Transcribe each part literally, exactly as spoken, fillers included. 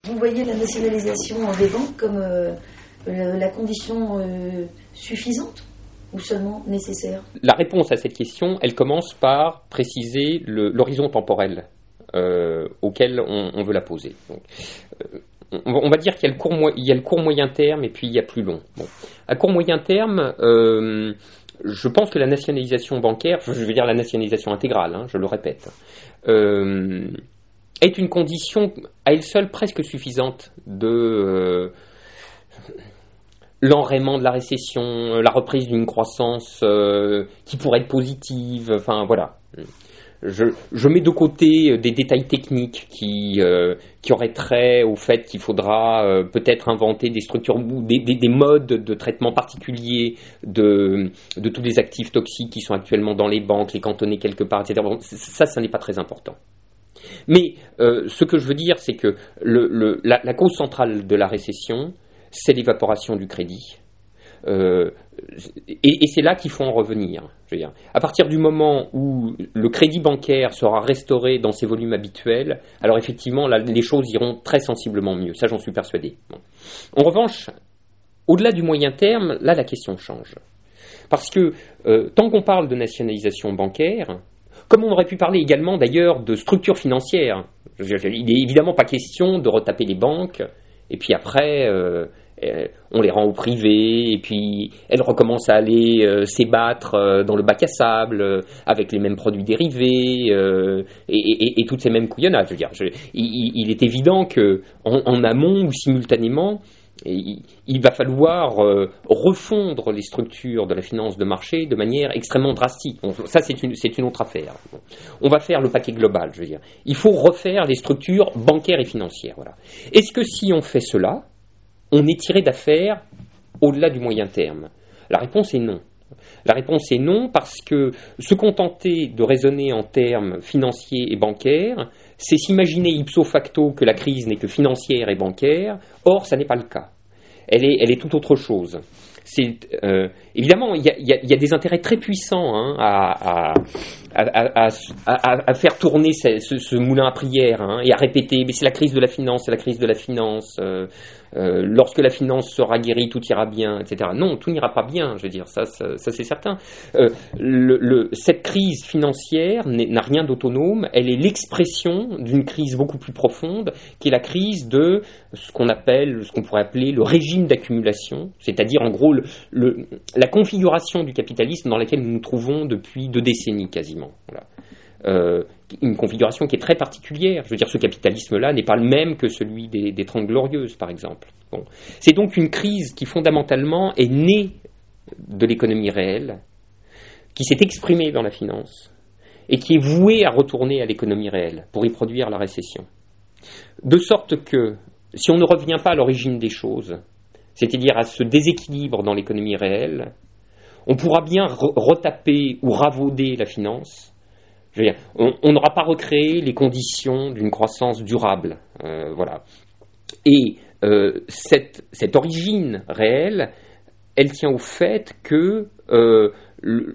vous voyez la nationalisation des banques comme euh, la condition euh, suffisante ou seulement nécessaire? La réponse à cette question, elle commence par préciser le, l'horizon temporel euh, auquel on, on veut la poser. Donc, euh, on va dire qu'il y a le court, il y a le court moyen terme et puis il y a plus long. Bon. À court moyen terme, euh, je pense que la nationalisation bancaire, je veux dire la nationalisation intégrale, hein, je le répète, euh, est une condition à elle seule presque suffisante de euh, l'enrayement de la récession, la reprise d'une croissance euh, qui pourrait être positive, enfin voilà. Je, je mets de côté des détails techniques qui, euh, qui auraient trait au fait qu'il faudra euh, peut-être inventer des structures, des, des, des modes de traitement particuliers de, de tous les actifs toxiques qui sont actuellement dans les banques, les cantonner quelque part, et cetera. Bon, ça, ça n'est pas très important. Mais euh, ce que je veux dire, c'est que le, le, la, la cause centrale de la récession, c'est l'évaporation du crédit. Euh, et, et c'est là qu'il faut en revenir. Je veux dire, à partir du moment où le crédit bancaire sera restauré dans ses volumes habituels, alors effectivement, là, les choses iront très sensiblement mieux. Ça, j'en suis persuadé. Bon. En revanche, au-delà du moyen terme, là, la question change. Parce que euh, tant qu'on parle de nationalisation bancaire, comme on aurait pu parler également d'ailleurs de structures financières, je veux dire, il n'est évidemment pas question de retaper les banques, et puis après... Euh, on les rend au privé, et puis elles recommencent à aller euh, s'ébattre euh, dans le bac à sable, euh, avec les mêmes produits dérivés, euh, et, et, et toutes ces mêmes couillonnades. Je veux dire, je, il, il est évident qu'en en amont ou simultanément, il, il va falloir euh, refondre les structures de la finance de marché de manière extrêmement drastique. Bon, ça, c'est une, c'est une autre affaire. Bon. On va faire le paquet global, je veux dire. Il faut refaire les structures bancaires et financières. Voilà. Est-ce que si on fait cela, on est tiré d'affaire au-delà du moyen terme? La réponse est non. La réponse est non parce que se contenter de raisonner en termes financiers et bancaires, c'est s'imaginer ipso facto que la crise n'est que financière et bancaire. Or, ça n'est pas le cas. Elle est, elle est tout autre chose. C'est, euh, évidemment, il y, y, y a des intérêts très puissants hein, à, à, à, à, à, à faire tourner ce, ce, ce moulin à prière hein, et à répéter mais c'est la crise de la finance, c'est la crise de la finance. Euh, euh, lorsque la finance sera guérie, tout ira bien, et cetera. Non, tout n'ira pas bien, je veux dire, ça, ça, ça c'est certain. Euh, le, le, cette crise financière n'a rien d'autonome, elle est l'expression d'une crise beaucoup plus profonde, qui est la crise de ce qu'on appelle, ce qu'on pourrait appeler le régime d'accumulation, c'est-à-dire en gros le, le, la configuration du capitalisme dans laquelle nous nous trouvons depuis deux décennies quasiment. Voilà. Euh, une configuration qui est très particulière. Je veux dire, ce capitalisme-là n'est pas le même que celui des, des Trente Glorieuses, par exemple. Bon. C'est donc une crise qui, fondamentalement, est née de l'économie réelle, qui s'est exprimée dans la finance, et qui est vouée à retourner à l'économie réelle pour y produire la récession. De sorte que, si on ne revient pas à l'origine des choses, c'est-à-dire à ce déséquilibre dans l'économie réelle, on pourra bien re- retaper ou ravauder la finance. Je veux dire, on n'aura pas recréé les conditions d'une croissance durable. Euh, voilà. Et euh, cette, cette origine réelle, elle tient au fait que euh, le,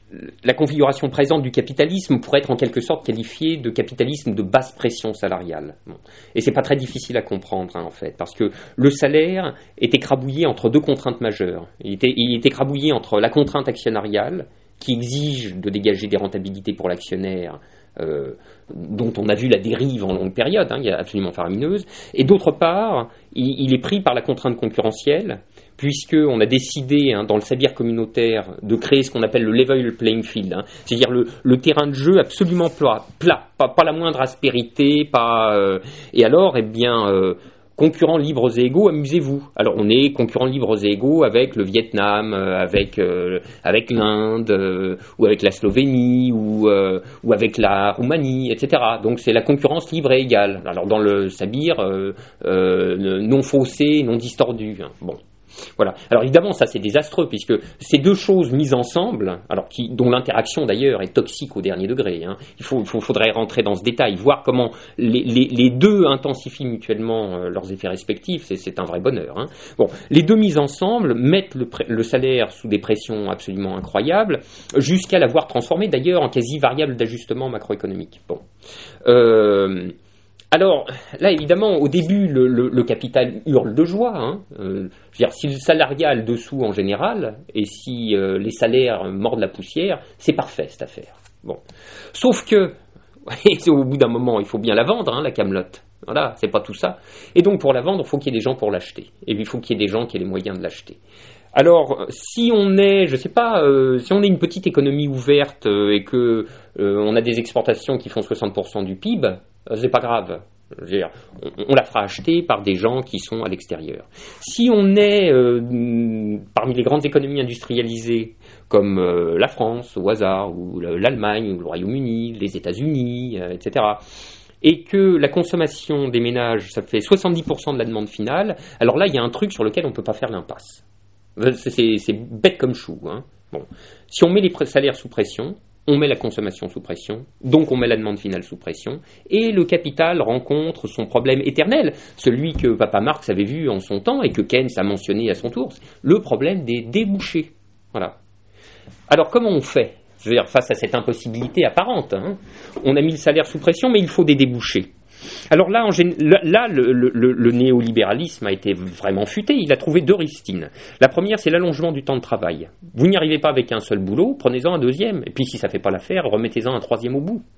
la configuration présente du capitalisme pourrait être en quelque sorte qualifiée de capitalisme de basse pression salariale. Bon. Et c'est pas très difficile à comprendre hein, en fait, parce que le salaire est écrabouillé entre deux contraintes majeures. Il est, il est écrabouillé entre la contrainte actionnariale, qui exige de dégager des rentabilités pour l'actionnaire, euh, dont on a vu la dérive en longue période, hein, il y a absolument faramineuse, et d'autre part, il, il est pris par la contrainte concurrentielle, puisqu'on a décidé hein, dans le sabir communautaire de créer ce qu'on appelle le level playing field, hein, c'est-à-dire le, le terrain de jeu absolument plat, plat pas, pas la moindre aspérité, pas, euh, et alors, eh bien... Euh, concurrents libres et égaux, amusez-vous. Alors on est concurrents libres et égaux avec le Vietnam, euh, avec euh, avec l'Inde, euh, ou avec la Slovénie, ou euh, ou avec la Roumanie, et cetera. Donc c'est la concurrence libre et égale. Alors dans le sabir, euh, euh, non faussé, non distordu. Hein. Bon. Voilà. Alors évidemment, ça c'est désastreux puisque ces deux choses mises ensemble, alors qui, dont l'interaction d'ailleurs est toxique au dernier degré. Hein, il faut, il faut, faudrait rentrer dans ce détail, voir comment les, les, les deux intensifient mutuellement euh, leurs effets respectifs. C'est, c'est un vrai bonheur. Hein. Bon, les deux mises ensemble mettent le, le salaire sous des pressions absolument incroyables, jusqu'à l'avoir transformé d'ailleurs en quasi variable d'ajustement macroéconomique. Bon. Euh, Alors, là, évidemment, au début, le, le, le capital hurle de joie. Hein. Euh, je veux dire, si le salariat a le dessous en général, et si euh, les salaires mordent la poussière, c'est parfait, cette affaire. Bon. Sauf que, au bout d'un moment, il faut bien la vendre, hein, la camelote. Voilà, c'est pas tout ça. Et donc, pour la vendre, il faut qu'il y ait des gens pour l'acheter. Et il faut qu'il y ait des gens qui aient les moyens de l'acheter. Alors, si on est, je sais pas, euh, si on est une petite économie ouverte euh, et que euh, on a des exportations qui font soixante pour cent du P I B, euh, c'est pas grave. Je veux dire, on, on la fera acheter par des gens qui sont à l'extérieur. Si on est euh, parmi les grandes économies industrialisées, comme euh, la France au hasard, ou l'Allemagne, ou le Royaume-Uni, les États-Unis, euh, et cetera, et que la consommation des ménages, ça fait soixante-dix pour cent de la demande finale, alors là, il y a un truc sur lequel on ne peut pas faire l'impasse. C'est, c'est, c'est bête comme chou. Hein. Bon. Si on met les salaires sous pression, on met la consommation sous pression, donc on met la demande finale sous pression, et le capital rencontre son problème éternel, celui que Papa Marx avait vu en son temps et que Keynes a mentionné à son tour, le problème des débouchés. Voilà. Alors comment on fait ? Je veux dire, face à cette impossibilité apparente, hein, on a mis le salaire sous pression, mais il faut des débouchés. Alors là, en gén... là le, le, le néolibéralisme a été vraiment futé. Il a trouvé deux rustines. La première, c'est l'allongement du temps de travail. Vous n'y arrivez pas avec un seul boulot, prenez-en un deuxième. Et puis, si ça ne fait pas l'affaire, remettez-en un troisième au bout.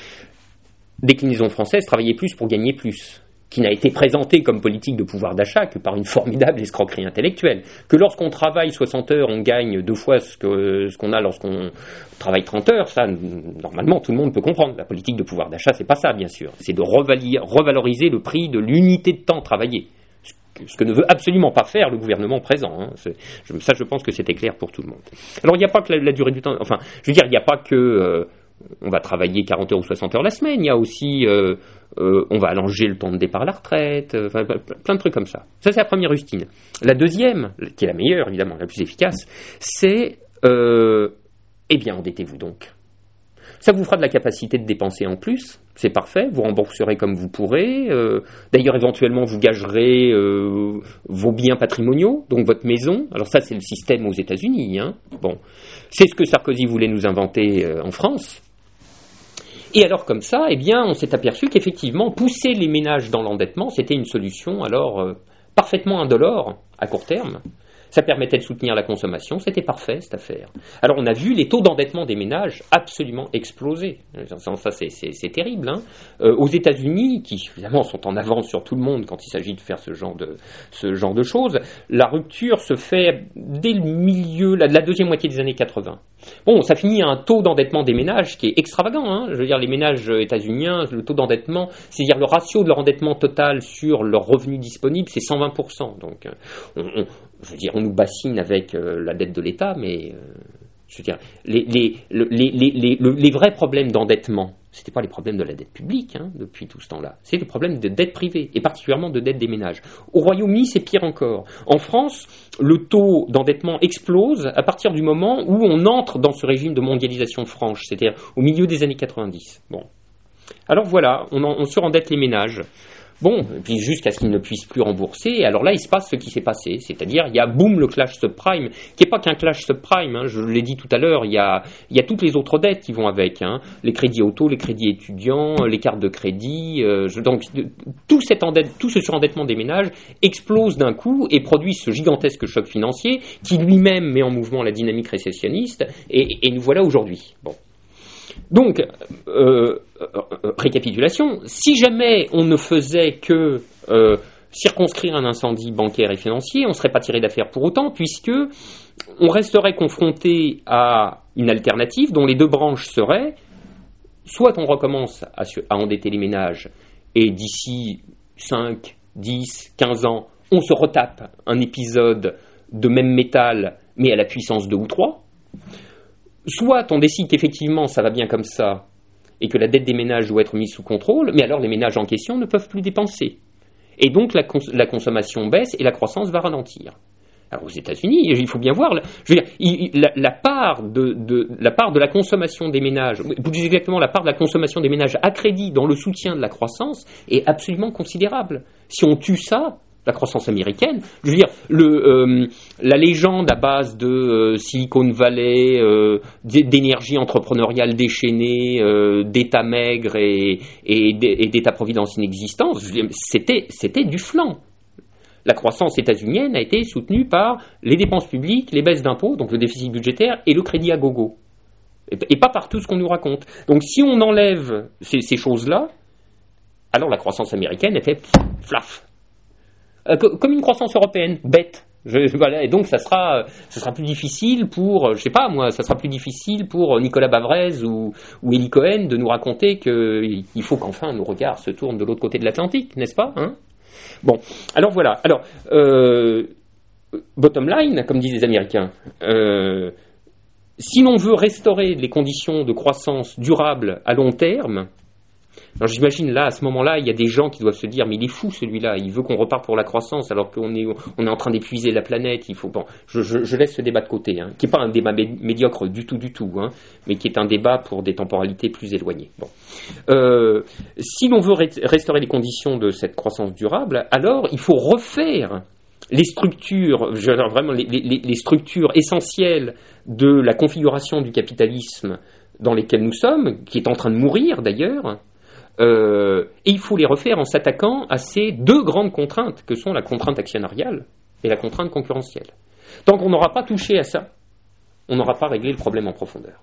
Déclinaison française, travailler plus pour gagner plus, qui n'a été présentée comme politique de pouvoir d'achat que par une formidable escroquerie intellectuelle. Que lorsqu'on travaille soixante heures, on gagne deux fois ce, que, ce qu'on a lorsqu'on travaille trente heures, ça, normalement, tout le monde peut comprendre. La politique de pouvoir d'achat, c'est pas ça, bien sûr. C'est de revali- revaloriser le prix de l'unité de temps travaillée. Ce que, ce que ne veut absolument pas faire le gouvernement présent. Hein. C'est, je, ça, je pense que c'était clair pour tout le monde. Alors, il n'y a pas que la, la durée du temps... Enfin, je veux dire, il n'y a pas que... Euh, on va travailler quarante heures ou soixante heures la semaine. Il y a aussi... Euh, euh, on va allonger le temps de départ à la retraite. Euh, enfin, plein de trucs comme ça. Ça, c'est la première rustine. La deuxième, qui est la meilleure, évidemment, la plus efficace, c'est... Euh, eh bien, endettez-vous donc. Ça vous fera de la capacité de dépenser en plus, c'est parfait, vous rembourserez comme vous pourrez, euh, d'ailleurs éventuellement vous gagerez euh, vos biens patrimoniaux, donc votre maison, alors ça c'est le système aux États-Unis, hein. Bon, c'est ce que Sarkozy voulait nous inventer euh, en France. Et alors comme ça, eh bien on s'est aperçu qu'effectivement pousser les ménages dans l'endettement, c'était une solution alors euh, parfaitement indolore à court terme. Ça permettait de soutenir la consommation, c'était parfait cette affaire. Alors on a vu les taux d'endettement des ménages absolument exploser. Ça c'est, c'est, c'est terrible. Hein. Euh, aux États-Unis, qui évidemment sont en avance sur tout le monde quand il s'agit de faire ce genre de, ce genre de choses, la rupture se fait dès le milieu, la, la deuxième moitié des années quatre-vingts. Bon, ça finit à un taux d'endettement des ménages qui est extravagant. Hein. Je veux dire, les ménages états-uniens, le taux d'endettement, c'est-à-dire le ratio de leur endettement total sur leur revenu disponible, c'est cent vingt pour cent. Donc, on, on, je veux dire, on nous bassine avec euh, la dette de l'État, mais euh, je veux dire, les, les, les, les, les, les, les vrais problèmes d'endettement, ce n'étaient pas les problèmes de la dette publique hein, depuis tout ce temps-là, c'est le problème de dette privée, et particulièrement de dette des ménages. Au Royaume-Uni, c'est pire encore. En France, le taux d'endettement explose à partir du moment où on entre dans ce régime de mondialisation franche, c'est-à-dire au milieu des années quatre-vingt-dix. Bon. Alors voilà, on, en, on surendette les ménages. Bon, et puis jusqu'à ce qu'ils ne puissent plus rembourser, et alors là, il se passe ce qui s'est passé, c'est-à-dire, il y a, boum, le clash subprime, qui n'est pas qu'un clash subprime, hein, je l'ai dit tout à l'heure, il y a, il y a toutes les autres dettes qui vont avec, hein, les crédits auto, les crédits étudiants, les cartes de crédit, euh, je, donc tout, cet endette, tout ce surendettement des ménages explose d'un coup et produit ce gigantesque choc financier qui lui-même met en mouvement la dynamique récessionniste, et, et nous voilà aujourd'hui. Bon. Donc, euh, euh, récapitulation, si jamais on ne faisait que euh, circonscrire un incendie bancaire et financier, on ne serait pas tiré d'affaire pour autant, puisque on resterait confronté à une alternative dont les deux branches seraient, soit on recommence à, à endetter les ménages, et d'ici cinq, dix, quinze ans, on se retape un épisode de même métal, mais à la puissance deux ou trois, soit on décide qu'effectivement ça va bien comme ça et que la dette des ménages doit être mise sous contrôle, mais alors les ménages en question ne peuvent plus dépenser. Et donc la, cons- la consommation baisse et la croissance va ralentir. Alors aux États-Unis, il faut bien voir, je veux dire, il, la, la, part de, de, la part de la consommation des ménages, plus exactement la part de la consommation des ménages à crédit dans le soutien de la croissance est absolument considérable. Si on tue ça, la croissance américaine. Je veux dire, le, euh, la légende à base de euh, Silicon Valley, euh, d'énergie entrepreneuriale déchaînée, euh, d'État maigre et, et, et d'État-providence inexistant, c'était, c'était du flan. La croissance états-unienne a été soutenue par les dépenses publiques, les baisses d'impôts, donc le déficit budgétaire et le crédit à gogo. Et, et pas par tout ce qu'on nous raconte. Donc si on enlève ces, ces choses-là, alors la croissance américaine était flaf. Euh, comme une croissance européenne, bête. Je, voilà, et donc ça sera, ça sera plus difficile pour, je sais pas moi, ça sera plus difficile pour Nicolas Bavrez ou, ou Eli Cohen de nous raconter qu'il faut qu'enfin nos regards se tournent de l'autre côté de l'Atlantique, n'est-ce pas, hein? Bon, alors voilà. Alors, euh, bottom line, comme disent les Américains, euh, si l'on veut restaurer les conditions de croissance durable à long terme, alors j'imagine là, à ce moment-là, il y a des gens qui doivent se dire, mais il est fou celui-là, il veut qu'on reparte pour la croissance alors qu'on est, on est en train d'épuiser la planète. Il faut, bon, je, je, je laisse ce débat de côté, hein, qui n'est pas un débat mé- médiocre du tout, du tout, hein, mais qui est un débat pour des temporalités plus éloignées. Bon. Euh, si l'on veut re- restaurer les conditions de cette croissance durable, alors il faut refaire les structures, je, alors vraiment les, les, les structures essentielles de la configuration du capitalisme dans lesquelles nous sommes, qui est en train de mourir d'ailleurs. Euh, et il faut les refaire en s'attaquant à ces deux grandes contraintes que sont la contrainte actionnariale et la contrainte concurrentielle. Tant qu'on n'aura pas touché à ça, on n'aura pas réglé le problème en profondeur.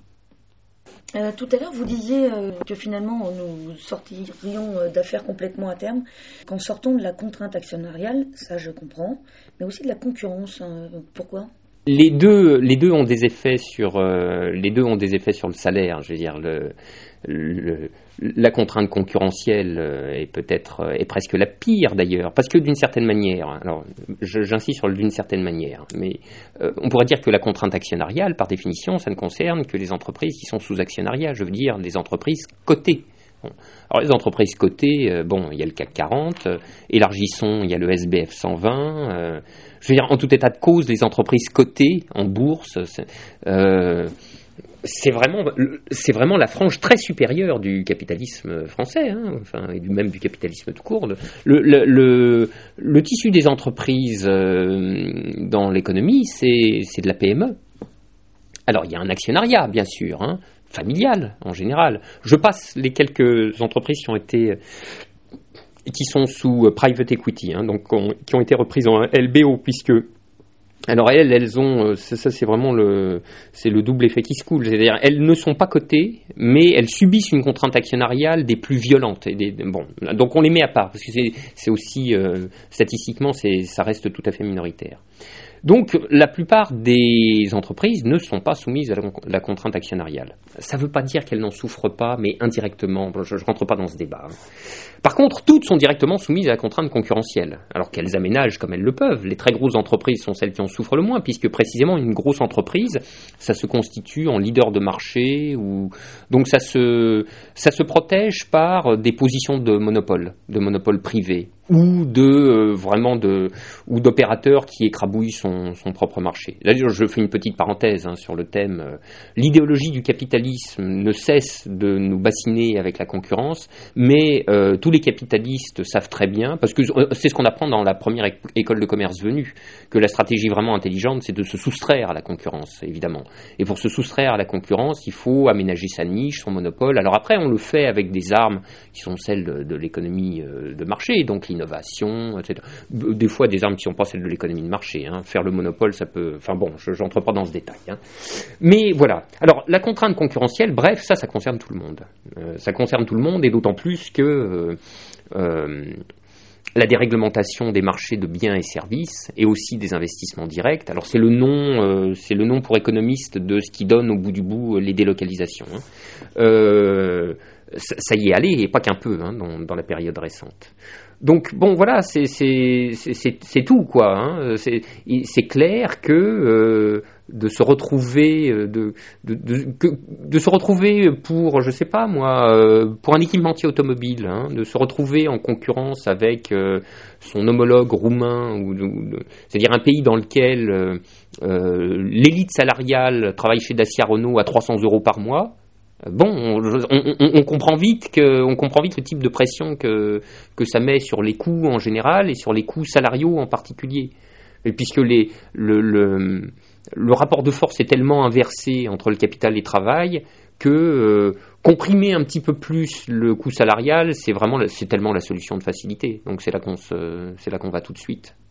Euh, tout à l'heure, vous disiez euh, que finalement nous sortirions euh, d'affaires complètement à terme qu'en sortant de la contrainte actionnariale, ça je comprends, mais aussi de la concurrence. Hein, pourquoi ? Les deux, les deux ont des effets sur, euh, les deux ont des effets sur le salaire. Je veux dire, le, le, la contrainte concurrentielle est peut-être, est presque la pire d'ailleurs, parce que d'une certaine manière, alors je, j'insiste sur le d'une certaine manière, mais euh, on pourrait dire que la contrainte actionnariale, par définition, ça ne concerne que les entreprises qui sont sous actionnariat. Je veux dire, les entreprises cotées. Bon. Alors les entreprises cotées, euh, bon, il y a le C A C quarante, euh, élargissons, il y a le S B F cent vingt. Euh, je veux dire, en tout état de cause, les entreprises cotées en bourse, c'est, euh, c'est vraiment, c'est vraiment la frange très supérieure du capitalisme français, hein, enfin, et du, même du capitalisme tout court. Le, le, le, le tissu des entreprises euh, dans l'économie, c'est, c'est de la P M E. Alors il y a un actionnariat, bien sûr, hein, familiale en général. Je passe les quelques entreprises qui ont été, qui sont sous private equity, hein, donc on, qui ont été reprises en L B O, puisque alors elles, elles ont, ça, ça c'est vraiment le, c'est le double effet qui se coule, c'est-à-dire elles ne sont pas cotées, mais elles subissent une contrainte actionnariale des plus violentes. Et des, bon, donc on les met à part parce que c'est, c'est aussi euh, statistiquement, c'est, ça reste tout à fait minoritaire. Donc, la plupart des entreprises ne sont pas soumises à la, la contrainte actionnariale. Ça ne veut pas dire qu'elles n'en souffrent pas, mais indirectement. Je ne rentre pas dans ce débat. Par contre, toutes sont directement soumises à la contrainte concurrentielle, alors qu'elles aménagent comme elles le peuvent. Les très grosses entreprises sont celles qui en souffrent le moins, puisque précisément une grosse entreprise, ça se constitue en leader de marché, ou donc ça se, ça se protège par des positions de monopole, de monopole privé, ou de euh, vraiment de ou d'opérateurs qui écrabouillent son, son propre marché. Là, je fais une petite parenthèse hein, sur le thème. Euh, l'idéologie du capitalisme ne cesse de nous bassiner avec la concurrence, mais euh, tous les capitalistes savent très bien, parce que c'est ce qu'on apprend dans la première é- école de commerce venue, que la stratégie vraiment intelligente, c'est de se soustraire à la concurrence, évidemment. Et pour se soustraire à la concurrence, il faut aménager sa niche, son monopole. Alors après, on le fait avec des armes qui sont celles de, de l'économie euh, de marché, donc l'innovation, et cetera. Des fois, des armes qui ne sont pas celles de l'économie de marché. Hein. Faire le monopole, ça peut... Enfin bon, je n'entre pas dans ce détail. Hein. Mais voilà. Alors, la contrainte concurrentielle, bref, ça, ça concerne tout le monde. Euh, ça concerne tout le monde, et d'autant plus que euh, euh, la déréglementation des marchés de biens et services, et aussi des investissements directs. Alors, c'est le nom, euh, c'est le nom pour économistes de ce qui donne, au bout du bout, les délocalisations. Hein. Euh, ça, ça y est allé, et pas qu'un peu, hein, dans, dans la période récente. Donc bon voilà, c'est c'est c'est c'est tout quoi. Hein. C'est c'est clair que euh, de se retrouver de de de, que, de se retrouver pour je sais pas moi euh, pour un équipementier automobile, hein, de se retrouver en concurrence avec euh, son homologue roumain ou, ou c'est-à-dire un pays dans lequel euh, euh, l'élite salariale travaille chez Dacia Renault à trois cents euros par mois. bon, on, on, on comprend vite que, on comprend vite le type de pression que que ça met sur les coûts en général et sur les coûts salariaux en particulier. Et puisque les, le, le, le rapport de force est tellement inversé entre le capital et le travail que euh, comprimer un petit peu plus le coût salarial, c'est vraiment, c'est tellement la solution de facilité. Donc c'est là qu'on se, c'est là qu'on va tout de suite.